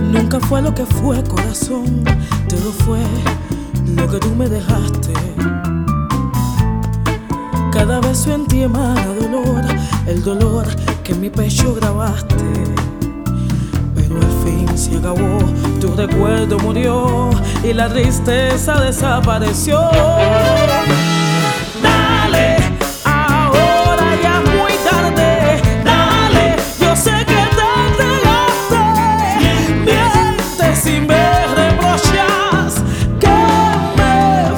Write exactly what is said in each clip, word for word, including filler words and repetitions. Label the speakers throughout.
Speaker 1: Nunca fue lo que fue, corazón, todo fue lo que tú me dejaste. Cada beso en ti emana dolor, el dolor que en mi pecho grabaste. Pero al fin se acabó, tu recuerdo murió y la tristeza desapareció. Dale, ahora ya es muy tarde. Dale, yo sé que te entregaste. Mientes sin ver reprochas que me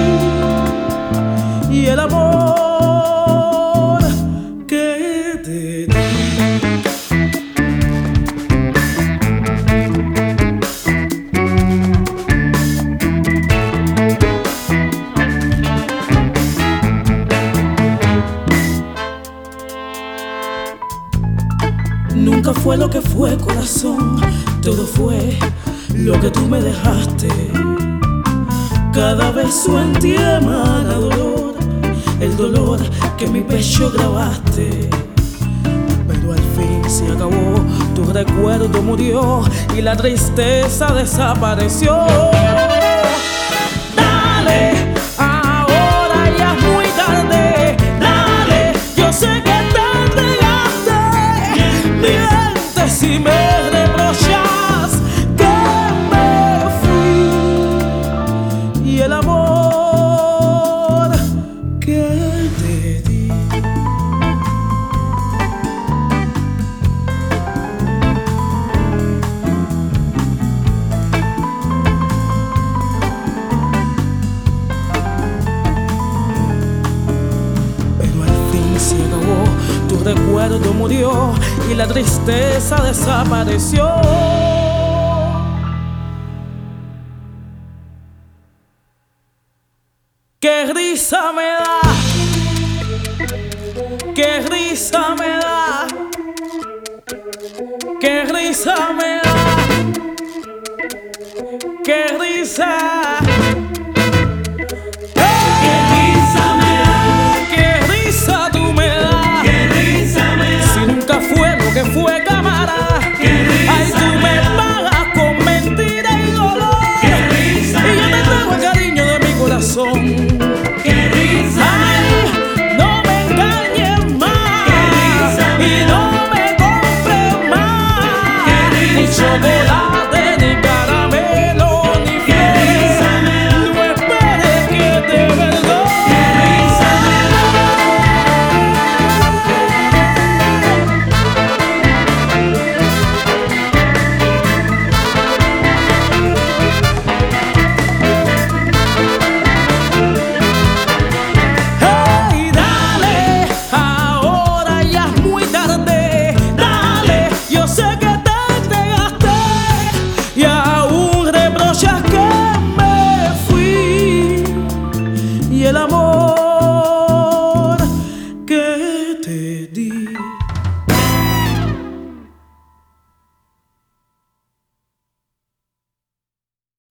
Speaker 1: fui. Y el amor que te di. Nunca fue lo que fue, corazón, todo fue lo que tú me dejaste. Cada beso en ti emana dolor, el dolor que en mi pecho grabaste. Pero al fin se acabó, tu recuerdo murió y la tristeza desapareció. Dale, ahora ya es muy tarde. Dale, yo sé que si me reprochas que me fui. Y el amor que te di. Pero al fin se acabó, tu recuerdo murió y la tristeza desapareció. Qué risa me da, qué risa me da, qué risa me da, qué risa. Que fue cámara, ay, tú me pagas con mentira y dolor. Y yo te entrego el cariño de mi corazón. Ay, no me engañes más y no me compres más. Mucho